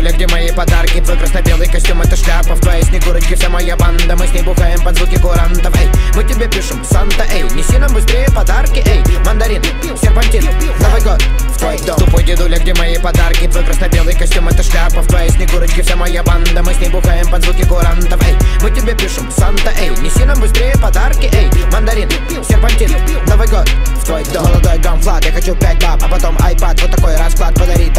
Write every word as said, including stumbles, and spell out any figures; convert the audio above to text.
дедуля, где мои подарки? Твой красно-белый костюм, это шляпа. В твоей снегурочке вся моя банда. Мы с ней бухаем под звуки курантов. Эй, мы тебе пишем, Санта, эй, неси нам быстрее подарки. Эй, мандарин, серпантин, Новый год в твой дом. Тупой дедуля, где мои подарки? Твой красно-белый костюм, это шляпа. В твоей снегурочке вся моя банда. Мы с ней бухаем под звуки курантов. Эй, мы тебе пишем, Санта, эй, неси нам быстрее подарки. Эй, мандарин, серпантин, Новый год в твой дом. Молодой гамфлат, я хочу пять баб, а потом айпад. Вот такой расклад, подарить